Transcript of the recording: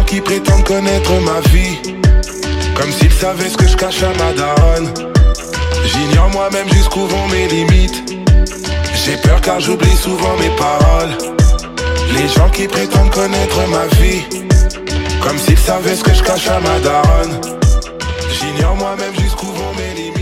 qui prétendent connaître ma vie, comme s'ils savaient ce que je cache à ma daronne. J'ignore moi-même jusqu'où vont mes limites. J'ai peur car j'oublie souvent mes paroles. Les gens qui prétendent connaître ma vie, comme s'ils savaient ce que je cache à ma daronne. J'ignore moi-même jusqu'où vont mes limites.